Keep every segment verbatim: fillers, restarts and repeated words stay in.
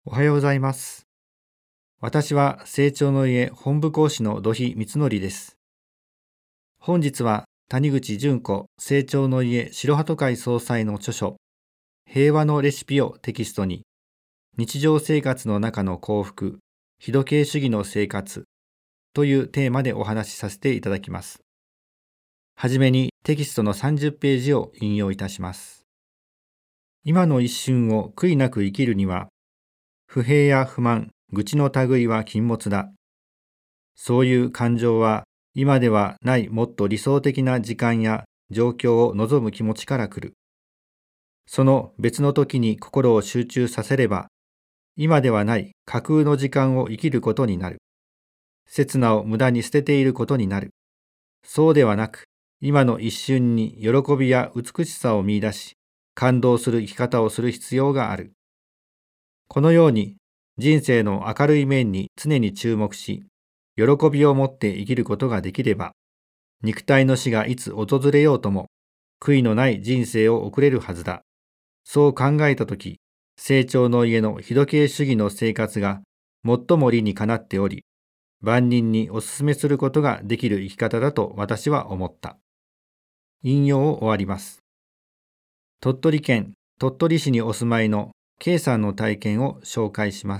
おはようございます。私は成長の家本部講師の土肥光則です。本日は谷口純子成長の家白鳩会総裁の著書平和のレシピをテキストに日常生活の中の幸福、日時計主義の生活というテーマでお話しさせていただきます。はじめにテキストのさんじゅっページを引用いたします。今の一瞬を悔いなく生きるには不平や不満、愚痴の類は禁物だ。そういう感情は今ではないもっと理想的な時間や状況を望む気持ちから来る。その別の時に心を集中させれば、今ではない架空の時間を生きることになる。刹那を無駄に捨てていることになる。そうではなく、今の一瞬に喜びや美しさを見出し、感動する生き方をする必要がある。このように人生の明るい面に常に注目し、喜びを持って生きることができれば、肉体の死がいつ訪れようとも、悔いのない人生を送れるはずだ。そう考えたとき、成長の家の日時計主義の生活が最も理にかなっており、万人にお勧めすることができる生き方だと私は思った。引用を終わります。鳥取県鳥取市にお住まいのK さんの体験を紹介します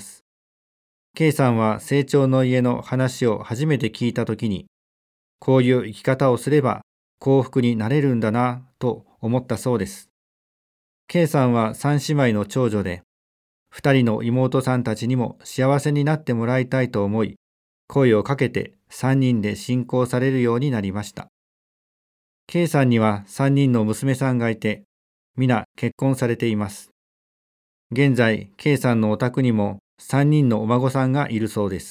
。K さんは成長の家の話を初めて聞いたときに、こういう生き方をすれば幸福になれるんだなと思ったそうです。K さんは三姉妹の長女で、二人の妹さんたちにも幸せになってもらいたいと思い、声をかけて三人で信仰されるようになりました。K さんには三人の娘さんがいて、皆結婚されています。現在、K さんのお宅にもさんにんのお孫さんがいるそうです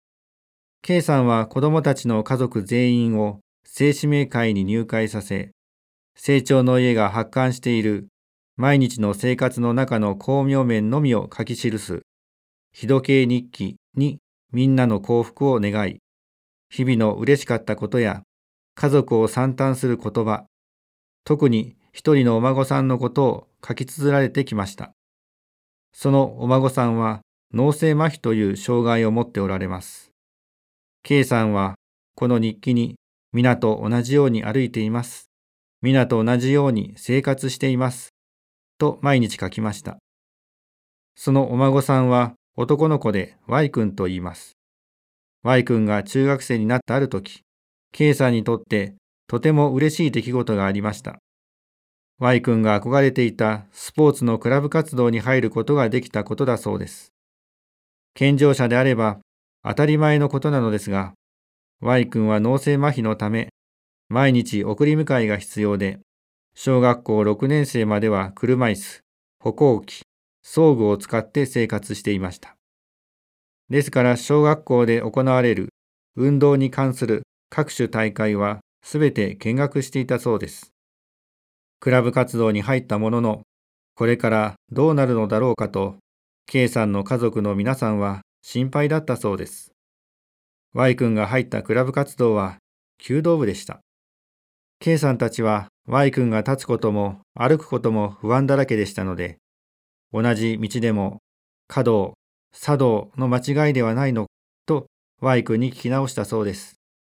。K さんは子供たちの家族全員を聖使命会に入会させ、成長の家が発刊している毎日の生活の中の巧妙面のみを書き記す日時計日記にみんなの幸福を願い、日々の嬉しかったことや家族を賛嘆する言葉、特に一人のお孫さんのことを書き綴られてきました。そのお孫さんは脳性麻痺という障害を持っておられます。K さんはこの日記に皆と同じように歩いています。皆と同じように生活しています。と毎日書きました。そのお孫さんは男の子で Y 君と言います。Y 君が中学生になったある時、K さんにとってとても嬉しい出来事がありました。Y 君が憧れていたスポーツのクラブ活動に入ることができたことだそうです。健常者であれば当たり前のことなのですが、Y 君は脳性麻痺のため、毎日送り迎えが必要で、小学校ろくねん生までは車椅子、歩行器、装具を使って生活していました。ですから小学校で行われる運動に関する各種大会はすべて見学していたそうです。クラブ活動に入ったものの、これからどうなるのだろうかと、K さんの家族の皆さんは心配だったそうです。Y 君が入ったクラブ活動は弓道部でした。K さんたちは Y 君が立つことも歩くことも不安だらけでしたので、同じ道でも華道、茶道の間違いではないのと Y 君に聞き直したそうです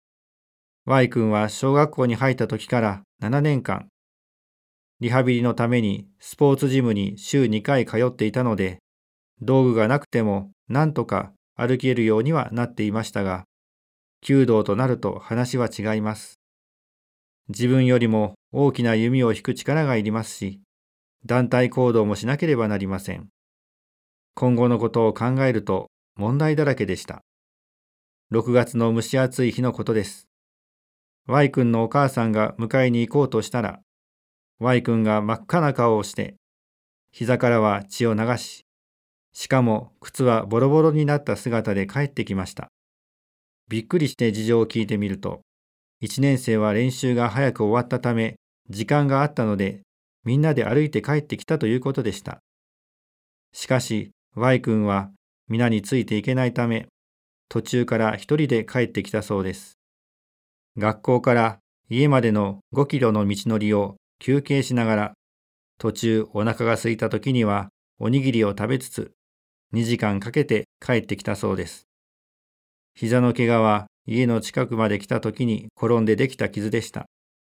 。Y 君は小学校に入った時からななねんかん、リハビリのためにスポーツジムに週にかい通っていたので、道具がなくてもなんとか歩けるようにはなっていましたが、弓道となると話は違います。自分よりも大きな弓を引く力がいりますし、団体行動もしなければなりません。今後のことを考えると問題だらけでした。ろくがつの蒸し暑い日のことです。Y 君のお母さんが迎えに行こうとしたら、Y 君が真っ赤な顔をして、膝からは血を流し、しかも靴はボロボロになった姿で帰ってきました。びっくりして事情を聞いてみると、いちねん生は練習が早く終わったため、時間があったので、みんなで歩いて帰ってきたということでした。しかし、Y 君は皆についていけないため、途中から一人で帰ってきたそうです。学校から家までのごキロの道のりを休憩しながら、途中お腹が空いた時にはおにぎりを食べつつ、 にじかんかけて帰ってきたそうです。膝の怪我は家の近くまで来た時に転んでできた傷でした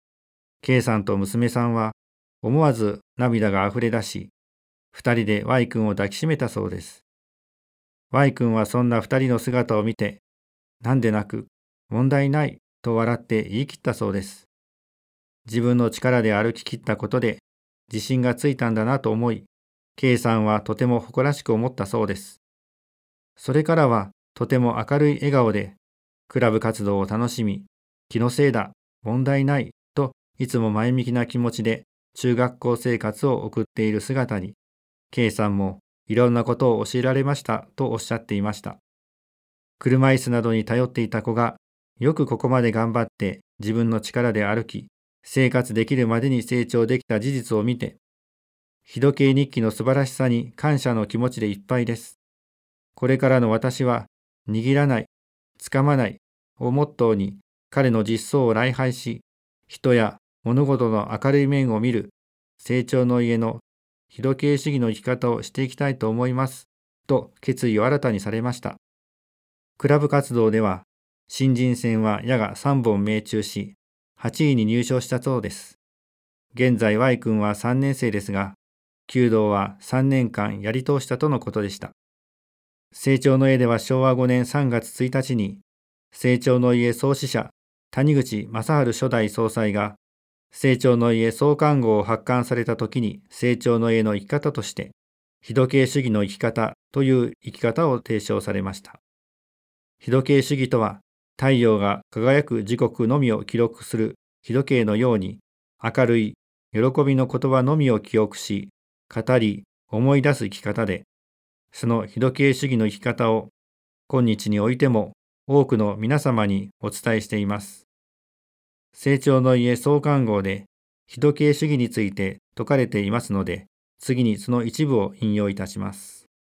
。K さんと娘さんは思わず涙があふれ出し、二人で Y 君を抱きしめたそうです。Y 君はそんな二人の姿を見て、なんで泣く、問題ないと笑って言い切ったそうです。自分の力で歩き切ったことで自信がついたんだなと思い、K さんはとても誇らしく思ったそうです。それからはとても明るい笑顔で、クラブ活動を楽しみ、気のせいだ、問題ないといつも前向きな気持ちで中学校生活を送っている姿に、K さんもいろんなことを教えられましたとおっしゃっていました。車椅子などに頼っていた子が、よくここまで頑張って自分の力で歩き、生活できるまでに成長できた事実を見て、日時計日記の素晴らしさに感謝の気持ちでいっぱいです。これからの私は、握らない、掴まないをモットーに彼の実相を礼拝し、人や物事の明るい面を見る成長の家の日時計主義の生き方をしていきたいと思います、と決意を新たにされました。クラブ活動では、新人戦は矢がさんぼん命中し、はちいに入賞したそうです。現在 Y 君はさんねん生ですが、弓道はさんねんかんやり通したとのことでした。成長の家ではしょうわごねんさんがつついたちに、成長の家創始者、谷口正治初代総裁が、成長の家創刊号を発刊された時に成長の家の生き方として、日時計主義の生き方という生き方を提唱されました。日時計主義とは、太陽が輝く時刻のみを記録する日時計のように、明るい、喜びの言葉のみを記憶し、語り、思い出す生き方で、その日時計主義の生き方を、今日においても多くの皆様にお伝えしています。成長の家創刊号で、日時計主義について説かれていますので、次にその一部を引用いたします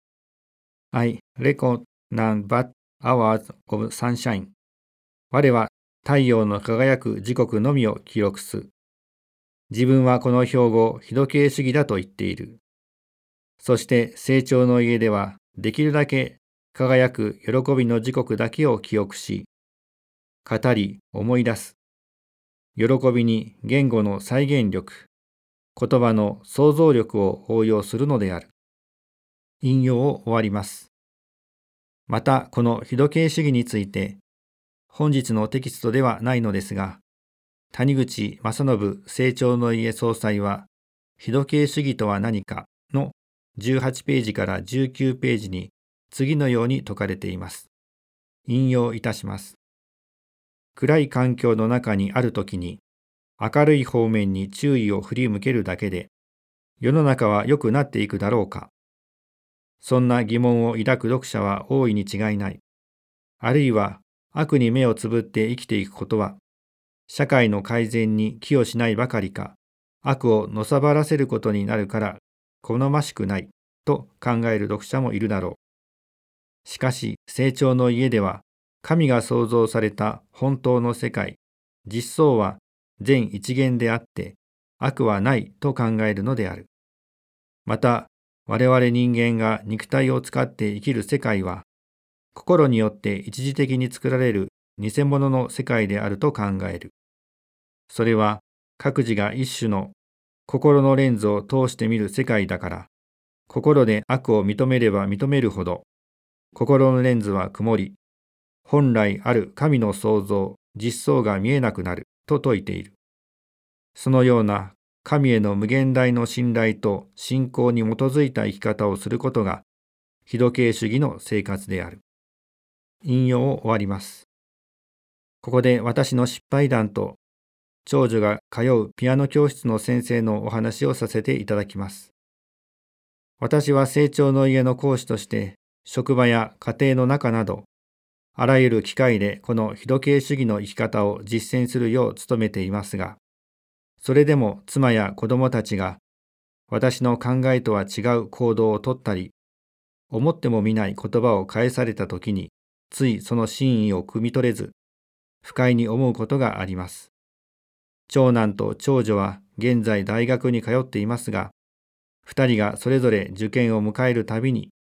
。I reckon none but hours of sunshine. 我は太陽の輝く時刻のみを記録す。自分はこの標語を日時計主義だと言っている。そして成長の家ではできるだけ輝く喜びの時刻だけを記憶し、語り思い出す。喜びに言語の再現力、言葉の想像力を応用するのである。引用を終わります。またこの日時計主義について、本日のテキストではないのですが、谷口正信成長の家総裁は、日時計主義とは何かのじゅうはちページからじゅうきゅうページに次のように説かれています。引用いたします。暗い環境の中にあるときに、明るい方面に注意を振り向けるだけで、世の中は良くなっていくだろうか。そんな疑問を抱く読者は大いに違いない。あるいは悪に目をつぶって生きていくことは、社会の改善に寄与しないばかりか、悪をのさばらせることになるから好ましくないと考える読者もいるだろう。しかし成長の家では、神が創造された本当の世界、実相は善一元であって悪はないと考えるのである。また我々人間が肉体を使って生きる世界は、心によって一時的に作られる偽物の世界であると考える。それは各自が一種の心のレンズを通して見る世界だから、心で悪を認めれば認めるほど、心のレンズは曇り、本来ある神の創造、実相が見えなくなると説いている。そのような神への無限大の信頼と信仰に基づいた生き方をすることが、日時計主義の生活である。引用を終わります。ここで私の失敗談と、長女が通うピアノ教室の先生のお話をさせていただきます。私は成長の家の講師として、職場や家庭の中など、あらゆる機会でこの日時計主義の生き方を実践するよう努めていますが、それでも妻や子供たちが私の考えとは違う行動をとったり、思ってもみない言葉を返されたときに、ついその真意を汲み取れず、不快に思うことがあります。長男と長女は現在大学に通っていますが、二人がそれぞれ受験を迎えるたびに、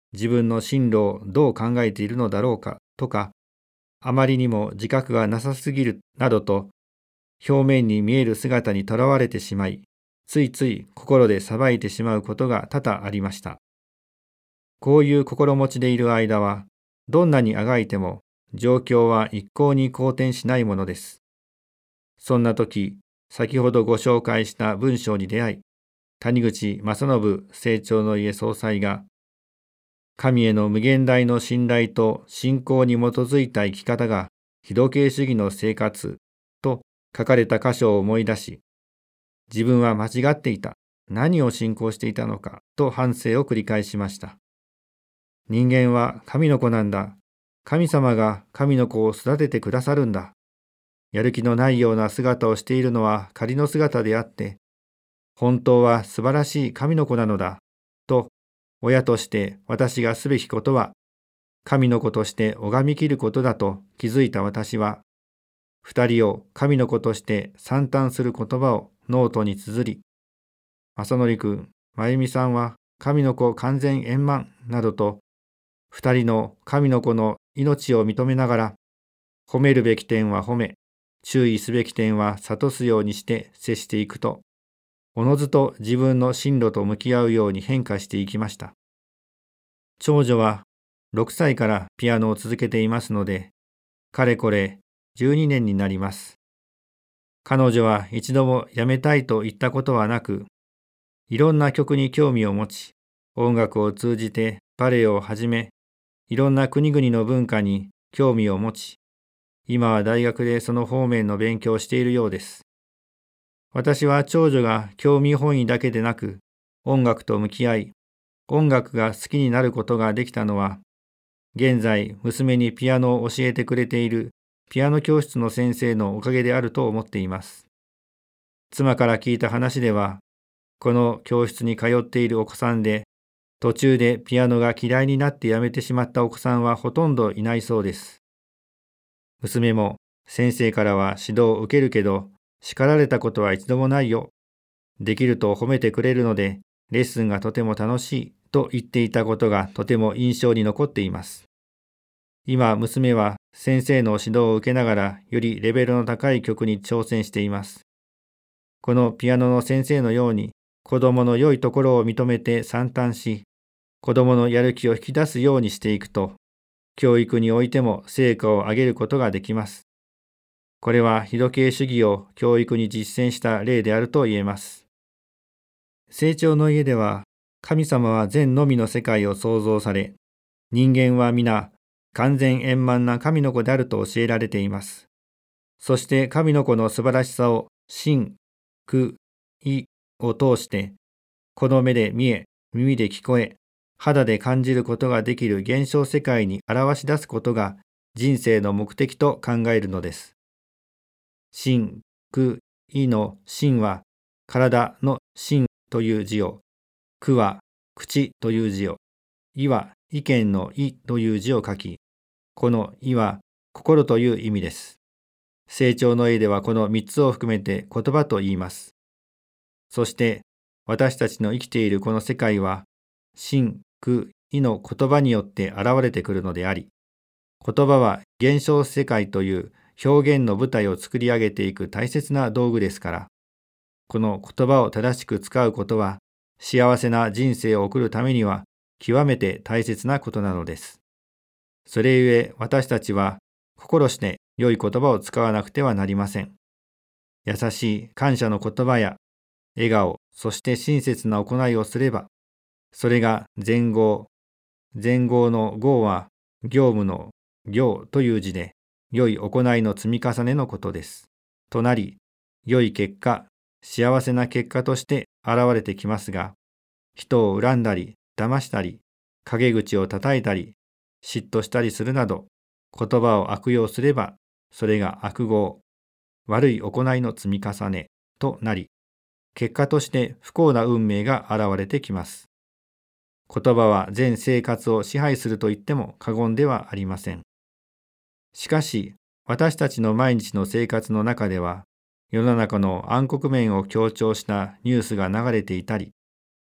自分の進路をどう考えているのだろうかとか、あまりにも自覚がなさすぎるなどと、表面に見える姿にとらわれてしまい、ついつい心で裁いてしまうことが多々ありました。こういう心持ちでいる間は、どんなにあがいても状況は一向に好転しないものです。そんな時、先ほどご紹介した文章に出会い、谷口正信成長の家総裁が、神への無限大の信頼と信仰に基づいた生き方が非道系主義の生活と書かれた箇所を思い出し、自分は間違っていた、何を信仰していたのかと反省を繰り返しました。人間は神の子なんだ。神様が神の子を育ててくださるんだ。やる気のないような姿をしているのは仮の姿であって、本当は素晴らしい神の子なのだ。と、親として私がすべきことは、神の子として拝み切ることだと気づいた私は、二人を神の子として賛嘆する言葉をノートに綴り、正則君、真由美さんは神の子完全円満などと、二人の神の子の命を認めながら、褒めるべき点は褒め、注意すべき点は諭すようにして接していくと、おのずと自分の進路と向き合うように変化していきました。長女はろくさいからピアノを続けていますので、かれこれじゅうにねんになります。彼女は一度もやめたいと言ったことはなく、いろんな曲に興味を持ち、音楽を通じてバレエをはじめ、いろんな国々の文化に興味を持ち、今は大学でその方面の勉強をしているようです。私は長女が興味本位だけでなく、音楽と向き合い、音楽が好きになることができたのは、現在娘にピアノを教えてくれているピアノ教室の先生のおかげであると思っています。妻から聞いた話では、この教室に通っているお子さんで、途中でピアノが嫌いになってやめてしまったお子さんはほとんどいないそうです。娘も先生からは指導を受けるけど、叱られたことは一度もないよ。できると褒めてくれるので、レッスンがとても楽しいと言っていたことがとても印象に残っています。今、娘は先生の指導を受けながらよりレベルの高い曲に挑戦しています。このピアノの先生のように、子供の良いところを認めて賛嘆し、子供のやる気を引き出すようにしていくと、教育においても成果を上げることができます。これは非度系主義を教育に実践した例であると言えます。成長の家では、神様は善のみの世界を創造され、人間は皆完全円満な神の子であると教えられています。そして神の子の素晴らしさを心、苦、意を通して、この目で見え、耳で聞こえ、肌で感じることができる現象世界に表し出すことが人生の目的と考えるのです。心、苦、意の心は体の心という字を、苦は口という字を、意は意見の意という字を書き、この意は心という意味です。成長の絵ではこの三つを含めて言葉と言います。そして私たちの生きているこの世界は、心、苦、意の言葉によって現れてくるのであり、言葉は現象世界という表現の舞台を作り上げていく大切な道具ですから、この言葉を正しく使うことは、幸せな人生を送るためには極めて大切なことなのです。それゆえ私たちは心して良い言葉を使わなくてはなりません。優しい感謝の言葉や笑顔、そして親切な行いをすれば、それが善業。善業の業は業務の業という字で、良い行いの積み重ねのことです。となり、良い結果、幸せな結果として現れてきますが、人を恨んだり、騙したり、陰口を叩いたり、嫉妬したりするなど、言葉を悪用すれば、それが悪業、悪い行いの積み重ねとなり、結果として不幸な運命が現れてきます。言葉は全生活を支配すると言っても過言ではありません。しかし、私たちの毎日の生活の中では、世の中の暗黒面を強調したニュースが流れていたり、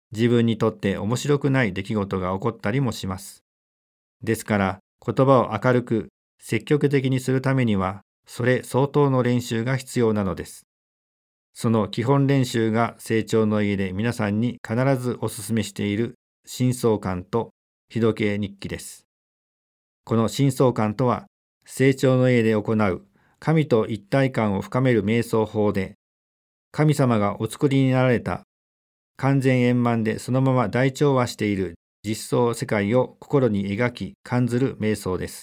自分にとって面白くない出来事が起こったりもします。ですから、言葉を明るく積極的にするためには、それ相当の練習が必要なのです。その基本練習が成長の家で皆さんに必ずお勧めしている深層観と日時計日記です。この深層観とは、成長の家で行う神と一体感を深める瞑想法で、神様がお作りになられた完全円満でそのまま大調和している実相世界を心に描き感ずる瞑想です。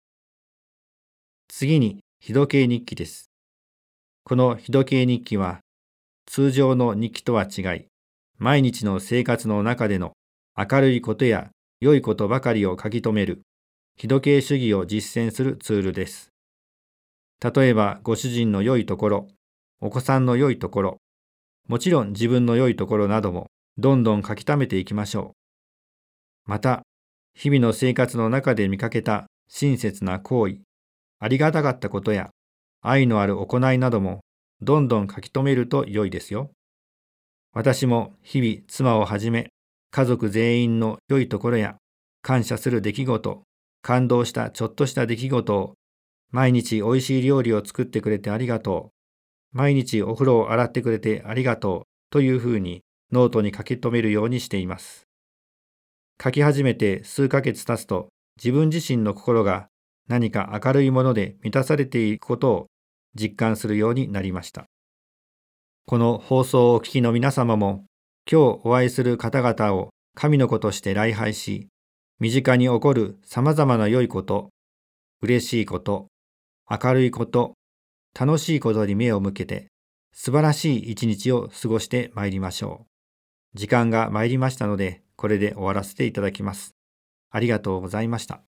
次に日時計日記です。この日時計日記は通常の日記とは違い、毎日の生活の中での明るいことや良いことばかりを書き留める日時計主義を実践するツールです。例えばご主人の良いところ、お子さんの良いところ、もちろん自分の良いところなどもどんどん書き溜めていきましょう。また、日々の生活の中で見かけた親切な行為、ありがたかったことや愛のある行いなどもどんどん書き留めると良いですよ。私も日々妻をはじめ家族全員の良いところや感謝する出来事、感動したちょっとした出来事を、毎日おいしい料理を作ってくれてありがとう、毎日お風呂を洗ってくれてありがとうというふうにノートに書き留めるようにしています。書き始めて数ヶ月経つと、自分自身の心が何か明るいもので満たされていくことを実感するようになりました。この放送をお聞きの皆様も、今日お会いする方々を神の子として礼拝し、身近に起こるさまざまな良いこと、嬉しいこと、明るいこと、楽しいことに目を向けて、素晴らしい一日を過ごしてまいりましょう。時間が参りましたので、これで終わらせていただきます。ありがとうございました。